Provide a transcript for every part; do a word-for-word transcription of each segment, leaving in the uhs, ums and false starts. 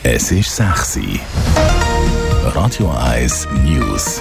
Es ist sechs Uhr. Radio eins News.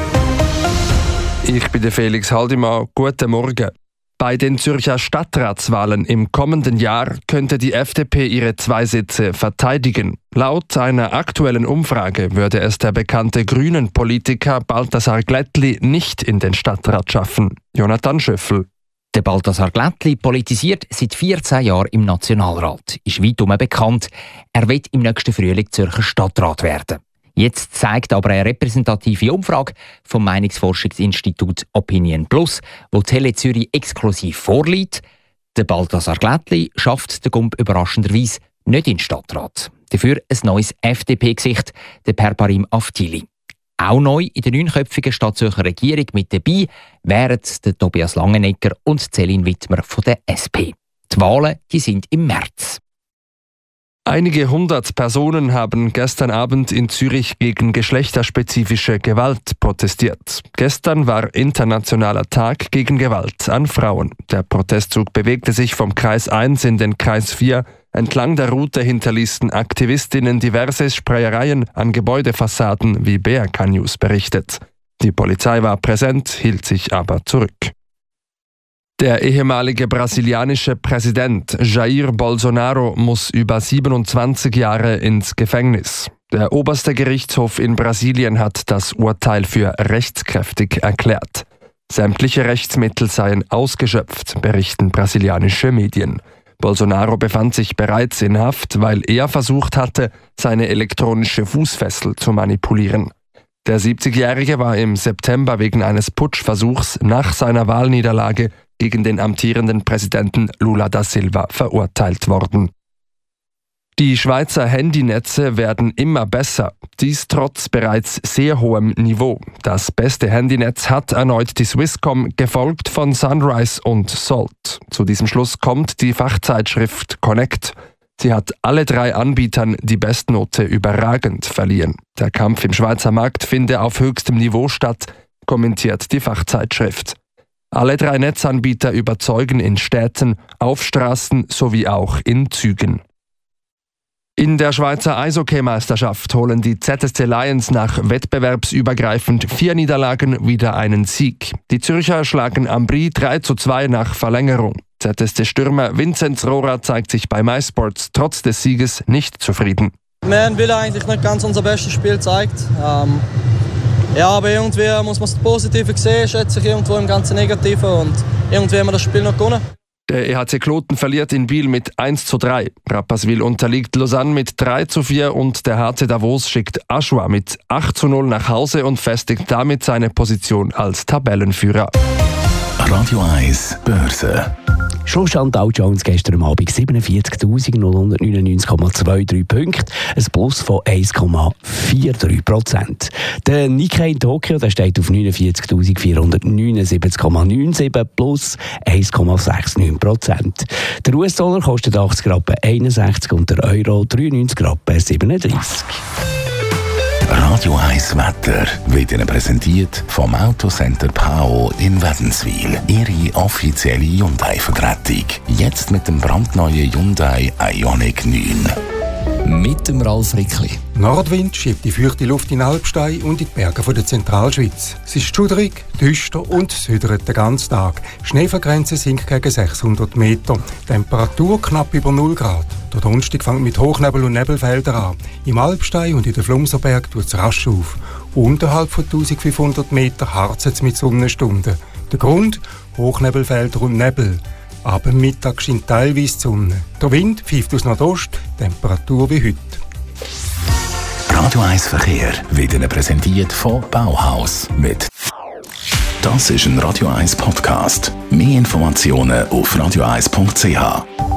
Ich bin der Felix Haldimann. Guten Morgen. Bei den Zürcher Stadtratswahlen im kommenden Jahr könnte die F D P ihre zwei Sitze verteidigen. Laut einer aktuellen Umfrage würde es der bekannte Grünen-Politiker Balthasar Glättli nicht in den Stadtrat schaffen. Jonathan Schöffel. Der Balthasar Glättli politisiert seit vierzehn Jahren im Nationalrat. Ist weitum bekannt, er will im nächsten Frühling Zürcher Stadtrat werden. Jetzt zeigt aber eine repräsentative Umfrage vom Meinungsforschungsinstitut Opinion Plus, wo Tele Zürich exklusiv vorliegt. Der Balthasar Glättli schafft den Gump überraschenderweise nicht in den Stadtrat. Dafür ein neues F D P-Gesicht, der Perparim Aftili. Auch neu in der neunköpfigen Stadtzürcher Regierung mit dabei wären der Tobias Langenegger und Céline Wittmer von der S P. Die Wahlen die sind im März. Einige hundert Personen haben gestern Abend in Zürich gegen geschlechterspezifische Gewalt protestiert. Gestern war Internationaler Tag gegen Gewalt an Frauen. Der Protestzug bewegte sich vom Kreis eins in den Kreis vier. Entlang der Route hinterließen Aktivistinnen diverse Sprayereien an Gebäudefassaden, wie B R K News berichtet. Die Polizei war präsent, hielt sich aber zurück. Der ehemalige brasilianische Präsident Jair Bolsonaro muss über siebenundzwanzig Jahre ins Gefängnis. Der oberste Gerichtshof in Brasilien hat das Urteil für rechtskräftig erklärt. Sämtliche Rechtsmittel seien ausgeschöpft, berichten brasilianische Medien. Bolsonaro befand sich bereits in Haft, weil er versucht hatte, seine elektronische Fußfessel zu manipulieren. Der siebzigjährige war im September wegen eines Putschversuchs nach seiner Wahlniederlage gegen den amtierenden Präsidenten Lula da Silva verurteilt worden. Die Schweizer Handynetze werden immer besser, dies trotz bereits sehr hohem Niveau. Das beste Handynetz hat erneut die Swisscom, gefolgt von Sunrise und Salt. Zu diesem Schluss kommt die Fachzeitschrift Connect. Sie hat alle drei Anbietern die Bestnote überragend verliehen. Der Kampf im Schweizer Markt finde auf höchstem Niveau statt, kommentiert die Fachzeitschrift. Alle drei Netzanbieter überzeugen in Städten, auf Straßen sowie auch in Zügen. In der Schweizer Eishockey-Meisterschaft holen die Z S C Lions nach wettbewerbsübergreifend vier Niederlagen wieder einen Sieg. Die Zürcher schlagen Ambri drei zu zwei nach Verlängerung. Z S C-Stürmer Vinzenz Rohrer zeigt sich bei MySports trotz des Sieges nicht zufrieden. Wir haben wieder eigentlich nicht ganz unser bestes Spiel gezeigt. Ähm, ja, aber irgendwie muss man das Positive sehen, schätze ich irgendwo im ganzen Negativen, und irgendwie haben wir das Spiel noch gewonnen. Der E H C Kloten verliert in Biel mit eins zu drei. Rapperswil unterliegt Lausanne mit drei zu vier und der H C Davos schickt Aschua mit acht zu null nach Hause und festigt damit seine Position als Tabellenführer. Radio eins Börse. Schlussstand Dow Jones gestern Abend siebenundvierzigtausendneunhundertneunundneunzig Komma zweiundzwanzig Punkte, ein Plus von eins Komma dreiundvierzig Prozent. Der Nikkei in Tokio der steht auf neunundvierzigtausendvierhundertneunundsiebzig Komma siebenundneunzig, plus eins Komma neunundsechzig Prozent. Der U S-Dollar kostet achtzig Rappen einundsechzig und der Euro dreiundneunzig Rappen siebenunddreißig. Radio eins Wetter wird Ihnen präsentiert vom Autocenter Pao in Wädenswil. Ihre offizielle Hyundai-Vertretung. Jetzt mit dem brandneuen Hyundai Ioniq neun. Mit dem Ralf Rickli. Nordwind schiebt die feuchte Luft in Alpstein und in die Berge von der Zentralschweiz. Es ist schudrig, düster und südert den ganzen Tag. Schneefallgrenze sinkt gegen sechshundert Meter. Temperatur knapp über null Grad. Der Donnerstag fängt mit Hochnebel und Nebelfeldern an. Im Alpstein und in den Flumserberg tut es rasch auf. Unterhalb von eintausendfünfhundert Meter harzt es mit Sonnenstunden. Der Grund? Hochnebelfelder und Nebel. Ab dem Mittag scheint teilweise die Sonne. Der Wind pfeift aus Nordost, Temperatur wie heute. Radio eins Verkehr wird Ihnen präsentiert von Bauhaus. Mit Das ist ein Radio eins Podcast. Mehr Informationen auf radio eins punkt c h.